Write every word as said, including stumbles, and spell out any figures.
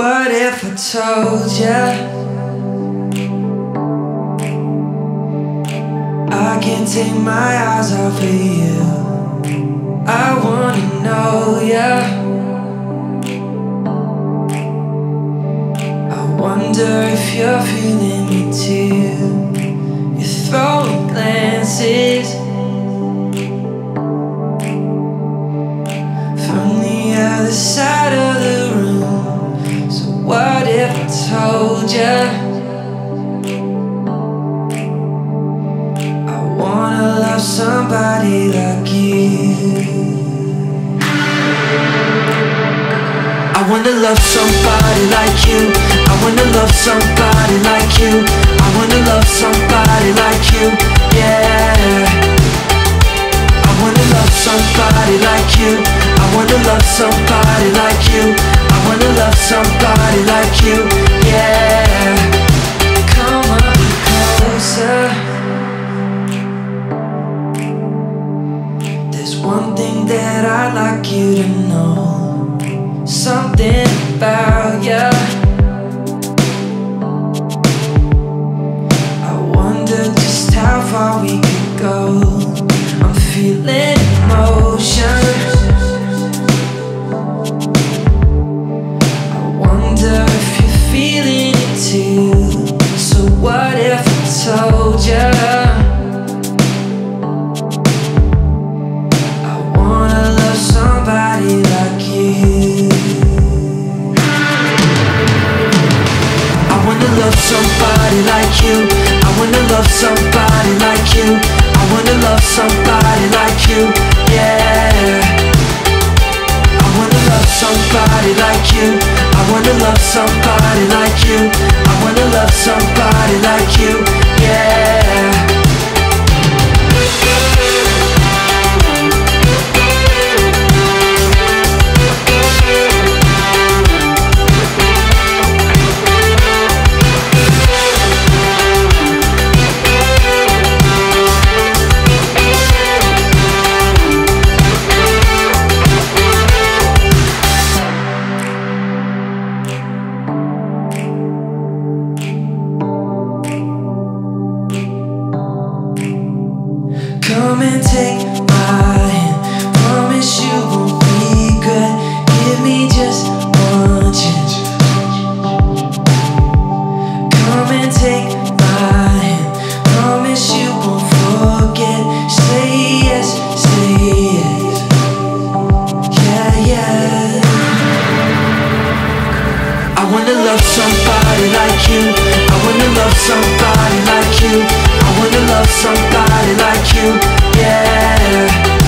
what if I told ya I can't take my eyes off of you? I wanna know ya. I wonder if you're feeling me too. You're throwing glances from the other side of the room. So what if I told ya I wanna love somebody like you? I wanna love somebody like you. I wanna love somebody like you. I wanna love somebody like you, yeah. I wanna love somebody like you. I wanna love somebody like you. I wanna love somebody like you, yeah. Come on closer. There's one thing that I'd like you to know. Something about ya. I wonder just how far we could go. I'm feeling emotion. I wonder if you're feeling it too. So what if I told ya I wanna love somebody like you? I wanna love somebody like you. I wanna love somebody like you. I wanna love somebody like you, yeah. I wanna love somebody like you. I wanna love somebody like you. I wanna love somebody like you, yeah. Come and take my hand. Promise you won't regret. Give me just one chance. Come and take my hand. Promise you won't forget. Say yes, say yes. Yeah, yeah. I wanna love somebody like you. I wanna love somebody like you. I wanna love somebody like you, yeah.